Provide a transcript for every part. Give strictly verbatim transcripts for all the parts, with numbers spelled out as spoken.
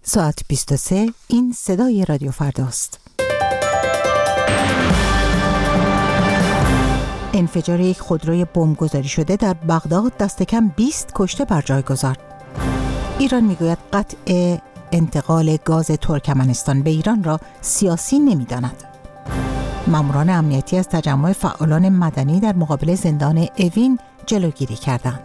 ساعت بیست و سه. این صدای رادیو فرداست. انفجار یک خودروی بمبگذاری شده در بغداد دست کم بیست کشته بر جای گذارد. ایران میگوید قطع انتقال گاز ترکمنستان به ایران را سیاسی نمی‌داند. ماموران امنیتی از تجمع فعالان مدنی در مقابل زندان اوین جلوگیری کردند.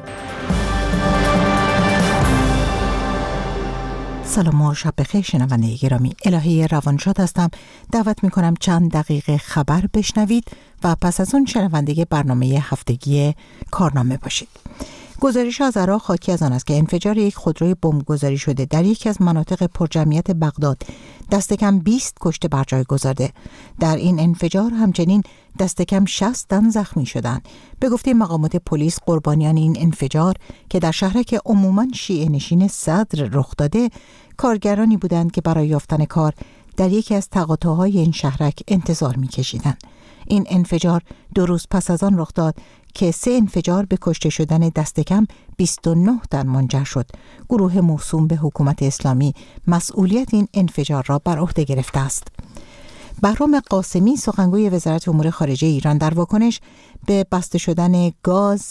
سلام و شب بخیر شنونده گرامی. الهی روانشاد هستم. دعوت می‌کنم چند دقیقه خبر بشنوید و پس از اون شنونده برنامه هفتگی کارنامه باشید. گزارش از عراق حاکی از آن است که انفجار یک خودروی بمبگذاری شده در یکی از مناطق پرجمعیت بغداد دست کم بیست کشته بر جای گذارده. در این انفجار همچنین دست کم شصت تن زخمی شدند. به گفته مقامات پلیس، قربانیان این انفجار که در شهرک عموماً شیعه نشین صدر رخ داده، کارگرانی بودند که برای یافتن کار در یکی از تقاطع‌های این شهرک انتظار می‌کشیدند. این انفجار دو روز پس از آن رخ داد که سه انفجار به کشته شدن دست کم بیست و نه تن منجر شد. گروه موسوم به حکومت اسلامی مسئولیت این انفجار را بر عهده گرفته است. بهرام قاسمی، سخنگوی وزارت امور خارجه ایران، در واکنش به بسته شدن گاز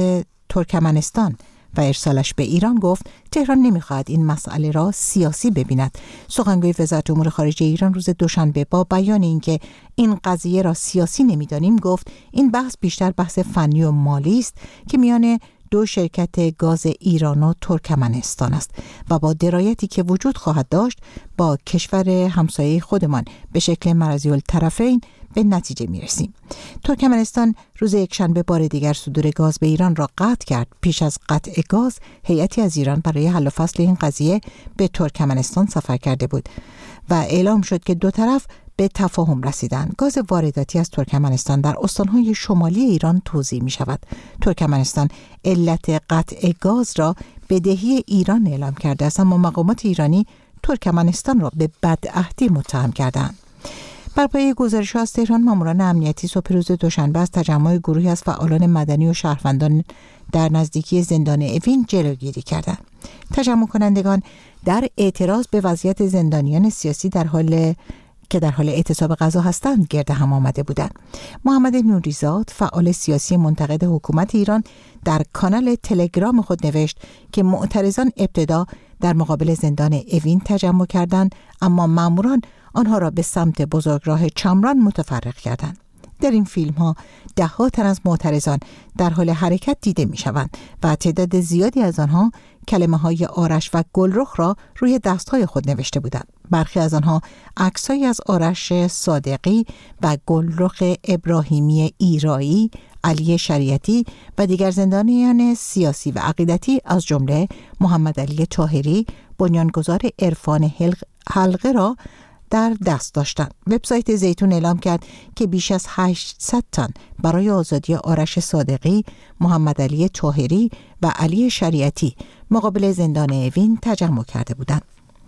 ترکمنستان و ارسالش به ایران گفت تهران نمیخواهد این مسئله را سیاسی ببیند. سخنگوی وزارت امور خارجه ایران روز دوشنبه با بیان اینکه این قضیه را سیاسی نمیدانیم گفت این بحث بیشتر بحث فنی و مالی است که میان دو شرکت گاز ایران و ترکمنستان است و با درایتی که وجود خواهد داشت با کشور همسایه خودمان به شکل مرضی الطرفین به نتیجه میرسیم. ترکمنستان روز یکشنبه بار دیگر صدور گاز به ایران را قطع کرد. پیش از قطع گاز هیئتی از ایران برای حل و فصل این قضیه به ترکمنستان سفر کرده بود و اعلام شد که دو طرف به تفاهم رسیدند. گاز وارداتی از ترکمنستان در استانهای شمالی ایران توزیع می شود. ترکمنستان علت قطع گاز را بدهی ایران اعلام کرده است، اما مقامات ایرانی ترکمنستان را به بدعهدی متهم کردند. بر پایه گزارش از تهران، ماموران امنیتی صبح روز دوشنبه از تجمع گروهی از فعالان مدنی و شهروندان در نزدیکی زندان اوین جلوگیری کردند. تجمع کنندگان در اعتراض به وضعیت زندانیان سیاسی در حال که در حال اعتصاب غذا هستند گرد هم آمده بودند. محمد نوریزاد، فعال سیاسی منتقد حکومت ایران، در کانال تلگرام خود نوشت که معترضان ابتدا در مقابل زندان اوین تجمع کردند، اما ماموران آنها را به سمت بزرگراه چمران متفرق کردند. در این فیلم ها ده ها تن از معترضان در حال حرکت دیده می شوند و تعداد زیادی از آنها کلمه های آرش و گلرخ را روی دست های خود نوشته بودند. برخی از آنها عکسایی از آرش صادقی و گلرخ ابراهیمی ایرایی، علی شریعتی و دیگر زندانیان سیاسی و عقیدتی از جمله محمد علی طاهری، بنیانگذار عرفان حلقه را در دست داشتند. وبسایت زیتون اعلام کرد که بیش از هشتصد تن برای آزادی آرش صادقی، محمد علی طاهری و علی شریعتی مقابل زندان اوین تجمع کرده بودند.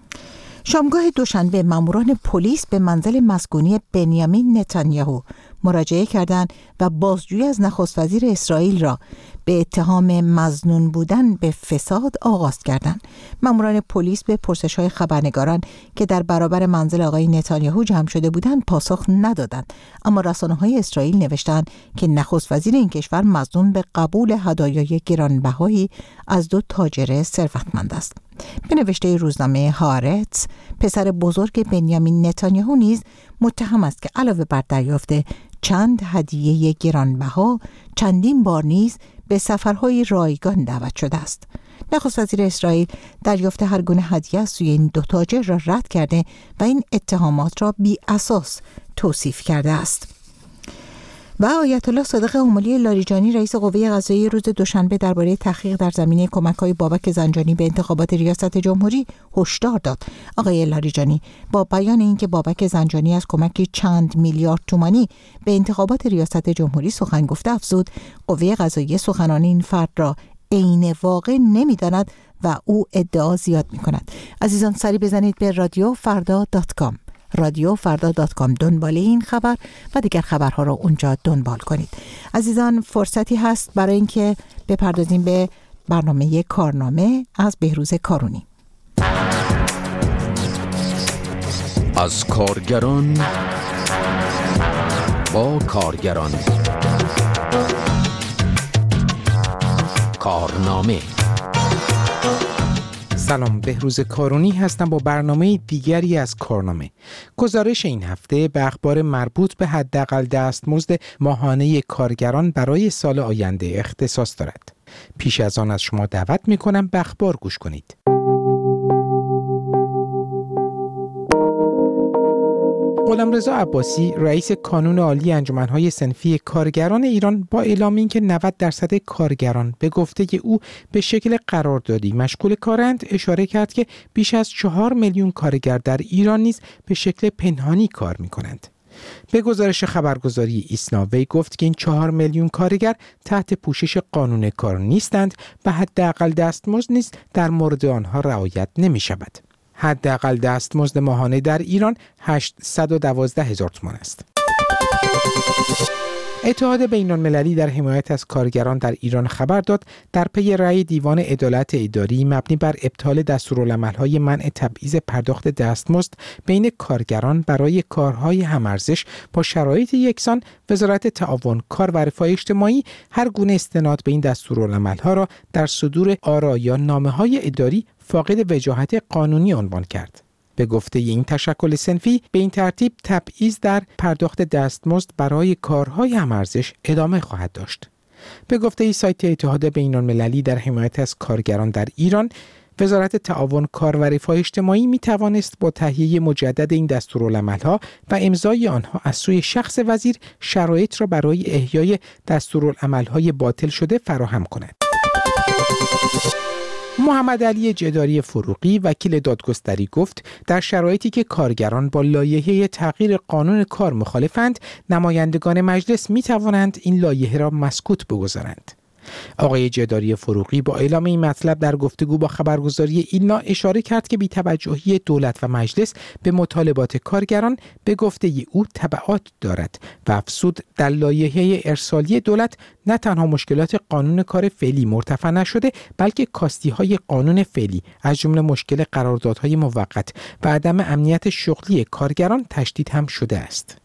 شامگاه دوشنبه ماموران پلیس به منزل مسکونی بنیامین نتانیاهو مراجعه کردند و بازجویی از نخست وزیر اسرائیل را به اتهام مظنون بودن به فساد آغاز کردند. ماموران پلیس به پرسش‌های خبرنگاران که در برابر منزل آقای نتانیاهو جمع شده بودند پاسخ ندادند، اما رسانه‌های اسرائیل نوشتند که نخست وزیر این کشور مظنون به قبول هدایای گرانبهایی از دو تاجر ثروتمند است. به نوشته روزنامه هارتز، پسر بزرگ بنیامین نتانیاهو نیز متهم است که علاوه بر دریافت چند هدیه گرانبها چندین بار نیز به سفرهای رایگان دعوت شده است. نخست وزیر اسرائیل دریافت هر گونه هدیه از سوی این دو تاجر را رد کرده و این اتهامات را بی اساس توصیف کرده است. و آیت الله صادق همالی لاریجانی، رئیس قوه قضاییه، روز دوشنبه درباره تحقیق در زمینه کمک‌های بابک زنجانی به انتخابات ریاست جمهوری هشدار داد. آقای لاریجانی با بیان اینکه بابک زنجانی از کمکی چند میلیارد تومانی به انتخابات ریاست جمهوری سخن گفته افزود قوه قضاییه سخنان این فرد را عین واقع نمی‌داند و او ادعا زیاد می‌کند. عزیزان، سری بزنید به رادیو فردا دات کام. رادیو فردا دات کام دنبال این خبر و دیگر خبرها را اونجا دنبال کنید. عزیزان، فرصتی هست برای اینکه بپردازیم به برنامه کارنامه از بهروز کارونی. از کارگران با کارگران. کارنامه. سلام، بهروز کارونی هستم با برنامه دیگری از کارنامه. گزارش این هفته به اخبار مربوط به حداقل دستمزد ماهانه کارگران برای سال آینده اختصاص دارد. پیش از آن از شما دعوت می‌کنم به اخبار گوش کنید. غلامرضا عباسی، رئیس کانون عالی انجمن‌های صنفی کارگران ایران، با اعلام اینکه نود درصد کارگران به گفته او به شکل قراردادی مشغول کارند، اشاره کرد که بیش از چهار میلیون کارگر در ایران نیز به شکل پنهانی کار می‌کنند. به گزارش خبرگزاری ایسنا وی گفت که این چهار میلیون کارگر تحت پوشش قانون کار نیستند و حداقل دستمزد نیز در مورد آنها رعایت نمی‌شود. حداقل دستمزد ماهانه در ایران هشتصد و دوازده هزار تومان است. اتحاد بین‌المللی در حمایت از کارگران در ایران خبر داد در پی رأی دیوان عدالت اداری مبنی بر ابطال دستورالعمل‌های منع تبعیض پرداخت دستمزد بین کارگران برای کارهای هم‌ارزش با شرایط یکسان، وزارت تعاون، کار و رفاه اجتماعی هر گونه استناد به این دستورالعمل‌ها را در صدور آرا یا نامه‌های اداری فاقد وجاهت قانونی عنوان کرد. به گفته این تشکل صنفی، به این ترتیب تبعیض در پرداخت دستمزد برای کارهای هم‌ارزش ادامه خواهد داشت. به گفته ای سایت اتحاد بین‌المللی در حمایت از کارگران در ایران، وزارت تعاون، کار و رفاه اجتماعی می توانست با تهیه مجدد این دستورالعمل‌ها و امضای آنها از سوی شخص وزیر شرایط را برای احیای دستورالعمل‌های باطل شده فراهم کند. محمد علی جداری فروغی، وکیل دادگستری، گفت در شرایطی که کارگران با لایحه تغییر قانون کار مخالفند، نمایندگان مجلس می توانند این لایحه را مسکوت بگذارند. آقای جداری فروغی با اعلام این مطلب در گفتگو با خبرگزاری ایلنا اشاره کرد که بی‌توجهی دولت و مجلس به مطالبات کارگران به گفته او تبعات دارد و افزود در لایحه ارسالی دولت نه تنها مشکلات قانون کار فعلی مرتفع نشده، بلکه کاستی‌های قانون فعلی از جمله مشکل قراردادهای موقت و عدم امنیت شغلی کارگران تشدید هم شده است.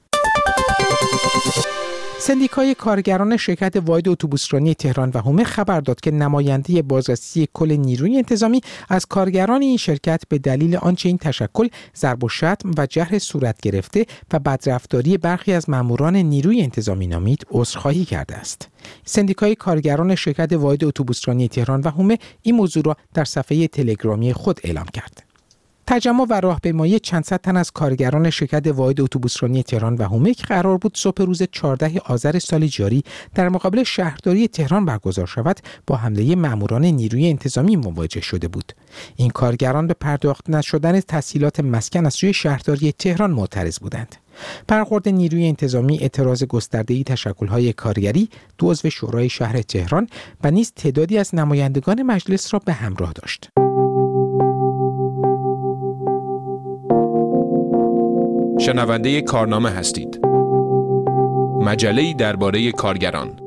سندیکای کارگران شرکت واحد اتوبوسرانی تهران و حومه خبر داد که نماینده بازرسی کل نیروی انتظامی از کارگران این شرکت به دلیل آنچه این تشکل ضرب و شتم و جرح صورت گرفته و بدرفتاری برخی از ماموران نیروی انتظامی نامید عذرخواهی کرده است. سندیکای کارگران شرکت واحد اتوبوسرانی تهران و حومه این موضوع را در صفحه تلگرامی خود اعلام کرد. تجمع و راهپیمایی چند صد تن از کارگران شرکت واحد اتوبوسرانی تهران و حومه که قرار بود صبح روز چهاردهم آذر سال جاری در مقابل شهرداری تهران برگزار شود، با حمله ماموران نیروی انتظامی مواجه شده بود. این کارگران به پرداخت نشدن تسهیلات مسکن از سوی شهرداری تهران معترض بودند. برخورد نیروی انتظامی اعتراض گسترده‌ای تشکل‌های کارگری، دو عضو شورای شهر تهران و نیز تعدادی از نمایندگان مجلس را به همراه داشت. شنونده کارنامه هستید. مجله‌ای درباره کارگران.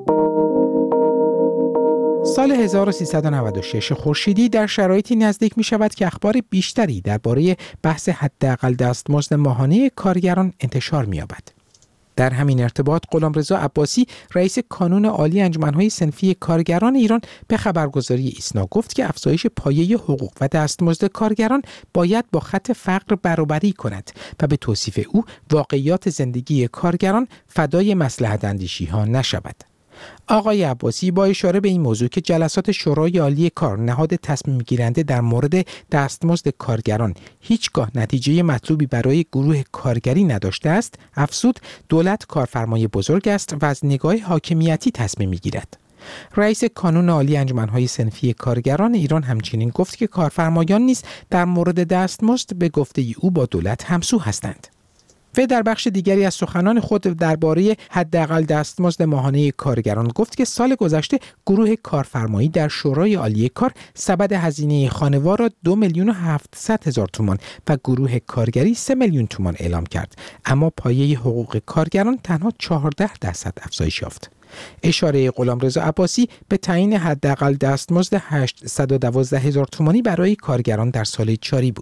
سال هزار و سیصد و نود و شش خورشیدی در شرایطی نزدیک می شود که اخبار بیشتری درباره بحث حداقل دستمزد ماهانه کارگران انتشار می یابد. در همین ارتباط غلامرضا عباسی، رئیس کانون عالی انجمن‌های صنفی کارگران ایران، به خبرگزاری ایسنا گفت که افزایش پایه حقوق و دستمزد کارگران باید با خط فقر برابری کند و به توصیف او واقعیات زندگی کارگران فدای مصلحت اندیشی‌ها نشود. آقای عباسی با اشاره به این موضوع که جلسات شورای عالی کار نهاد تصمیم گیرنده در مورد دستمزد کارگران هیچگاه نتیجه مطلوبی برای گروه کارگری نداشته است، افزود دولت کارفرمای بزرگ است و از نگاه حاکمیتی تصمیم میگیرد. رئیس کانون عالی انجمن‌های صنفی کارگران ایران همچنین گفت که کارفرمایان نیز در مورد دستمزد به گفته او با دولت همسو هستند. و در بخش دیگری از سخنان خود درباره حداقل دستمزد ماهانه کارگران گفت که سال گذشته گروه کارفرمایی در شورای عالی کار سبد هزینه خانوار را دو میلیون و هفتصد هزار تومان و گروه کارگری سه میلیون تومان اعلام کرد، اما پایه حقوق کارگران تنها چهارده درصد افزایش یافت. اشاره غلامرضا عباسی به تعیین حداقل دستمزد هشتصد و دوازده هزار تومانی برای کارگران در سال جاری بود.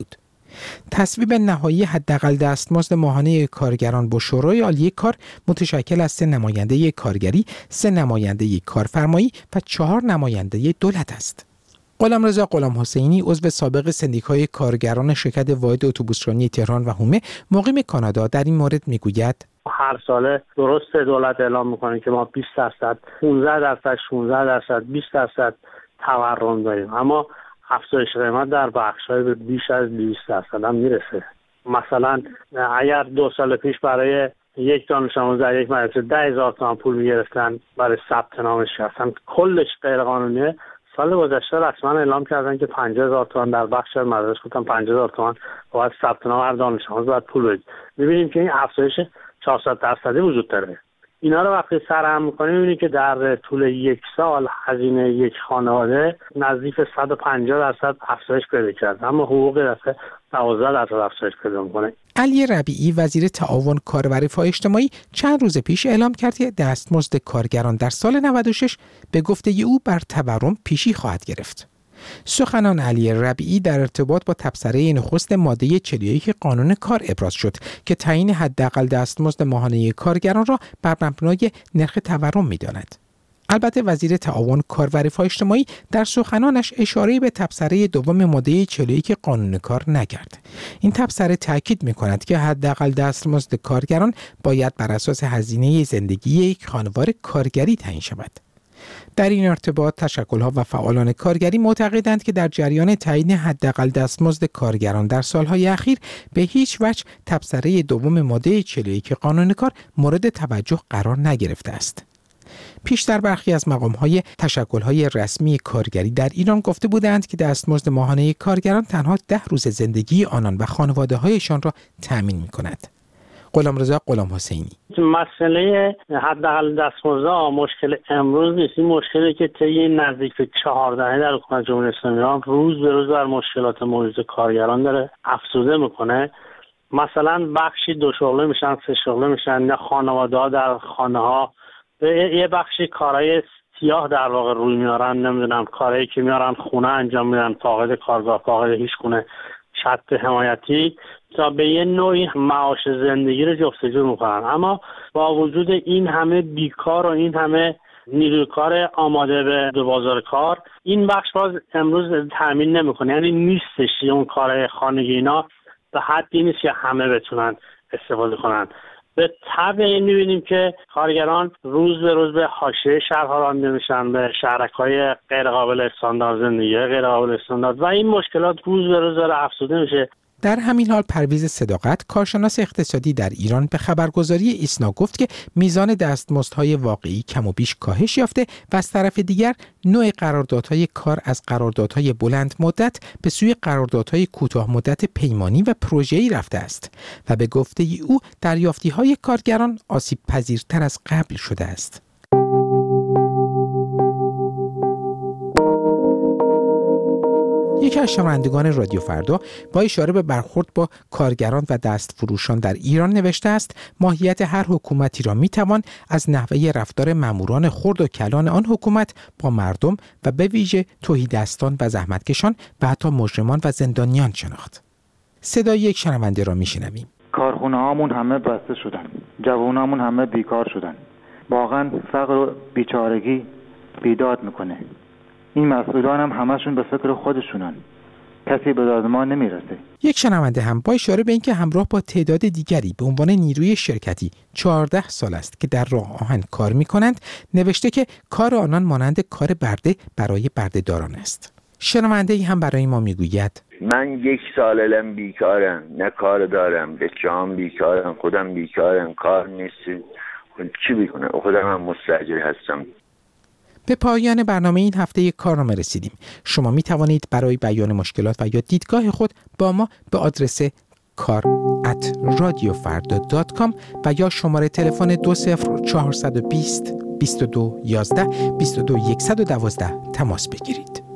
تصویب نهایی حداقل دستمزد ماهانه کارگران با شورای عالی کار متشکل از سه نماینده کارگری، سه نماینده کارفرمایی و چهار نماینده دولت است. غلامرضا غلامحسینی عضو سابق سندیکای کارگران شرکت واحد اتوبوسرانی تهران و هومه مقیم کانادا در این مورد میگوید: هر ساله درست دولت اعلام میکنه که ما بیست درصد، پانزده درصد، شانزده درصد، بیست درصد تورم داریم، اما افزایش قیمت در بخش‌های به بیش از دویست درصد هم میرسه. مثلا اگر دو سال پیش برای یک دانش آموز در یک مدرسه ده هزار تومان پول میگرفتن برای ثبت نامش، اصلا کلش غیر قانونیه، سال گذشته رسما اعلام کردن که پنجاه هزار تومان در بخش از مدارس گفتن پنجاه هزار تومان باید ثبت نام هر دانش آموز باید پول بدید. می‌بینیم که این افزایش چهارصد درصدی وجود داره. اینا رو وقتی سرهم می‌کنیم می‌بینید که در طول یک سال هزینه یک خانواده نزدیک صد و پنجاه درصد افزایش پیدا کرده، اما حقوق دفعه دوازده درصد افزایش پیدا می‌کنه. علی ربیعی وزیر تعاون کار و رفاه اجتماعی چند روز پیش اعلام کرد که دستمزد کارگران در سال نود و شش به گفته او بر تورم پیشی خواهد گرفت. سخنان علی ربیعی در ارتباط با تبصره نخست ماده چهل و یک قانون کار ابراز شد که تعیین حداقل دستمزد ماهانه کارگران را بر مبنای نرخ تورم می‌داند. البته وزیر تعاون کار و رفاه اجتماعی در سخنانش اشاره به تبصره دوم ماده چهل و یک قانون کار نکرد. این تبصره تاکید می‌کند که حداقل دستمزد کارگران باید بر اساس هزینه زندگی یک خانوار کارگری تعیین شود. در این ارتباط تشکل‌ها و فعالان کارگری معتقدند که در جریان تعیین حداقل دستمزد کارگران در سالهای اخیر به هیچ وجه تبصره دوم ماده چهل و یک قانون کار مورد توجه قرار نگرفته است. پیشتر برخی از مقام‌های تشکل‌های رسمی کارگری در ایران گفته بودند که دستمزد ماهانه کارگران تنها ده روز زندگی آنان و خانواده‌هایشان را تأمین می‌کند. غلامرضا غلامحسینی: مسئله حداقل دستمزد مشکل امروز نیست، این مشکلی که طی نزدیک به چهار دهه در حکومت جمهوری اسلامی ایران روز به روز بر مشکلات موجود کارگران داره افزوده میکنه. مثلا بخشی دو شغله میشن، سه شغله میشن، یا خانواده‌ها در خانه ها یه بخشی کارهای سیاه در واقع روی میارن، نمیدونم کارهایی که میارن خونه انجام میدن، فاقد کارگاه، فاقد هیچ خونه، شرط حمایتی، تا به یه نوعی معاش زندگی رو جستجو میکنن. اما با وجود این همه بیکار و این همه نیروی کار آماده به بازار کار، این بخش باز امروز تامین نمیکنه، یعنی نیستش اون کارهای خانگی اینا به حدی نیست که همه بتونن استفاده کنن. به طبع این می‌بینیم که کارگران روز به روز به حاشیه شهرها رانده میشن، به شهرک‌های غیر قابل استاندارد، زندگی غیر قابل استاندارد، و این مشکلات روز به روز داره افزوده میشه. در همین حال پرویز صداقت، کارشناس اقتصادی در ایران، به خبرگزاری ایسنا گفت که میزان دستمزدهای واقعی کم و بیش کاهش یافته و از طرف دیگر نوع قراردادهای کار از قراردادهای بلند مدت به سوی قراردادهای کوتاه مدت پیمانی و پروژه‌ای رفته است و به گفته او دریافتی‌های کارگران آسیب پذیرتر از قبل شده است. یکی از شنوندگان رادیو فردا با اشاره به برخورد با کارگران و دستفروشان در ایران نوشته است: ماهیت هر حکومتی را میتوان از نحوه رفتار ماموران خرد و کلان آن حکومت با مردم و به ویژه تهیدستان و زحمتکشان و حتی مجرمان و زندانیان شناخت. صدای یک شنونده را میشنویم. کارخونه هامون همه بسته شدن، جوانامون همه بیکار شدن. واقعا فقر و بیچارگی بیداد میکنه. این مسئولان هم همشون به فکر خودشونن، کسی به داد ما نمیرسه. یک شنونده هم با اشاره به اینکه همراه با تعداد دیگری به عنوان نیروی شرکتی چهارده سال است که در راه آهن کار میکنند، نوشته که کار آنان مانند کار برده برای بردهداران است. شنونده ای هم برای ما میگوید: من یک سال الان بیکارم، نه کار دارم، بچه‌ام بیکارم، خودم بیکارم، کار نیست، چی بکنم؟ خودم هم مستاجر هستم. به پایان برنامه این هفته کارنامه رسیدیم. شما می توانید برای بیان مشکلات و یا دیدگاه خود با ما به آدرس کار ات رادیو فردا دات کام و یا شماره تلفن دو صفر چهارصد و بیست بیست و دو یازده بیست و دو صد و دوازده تماس بگیرید.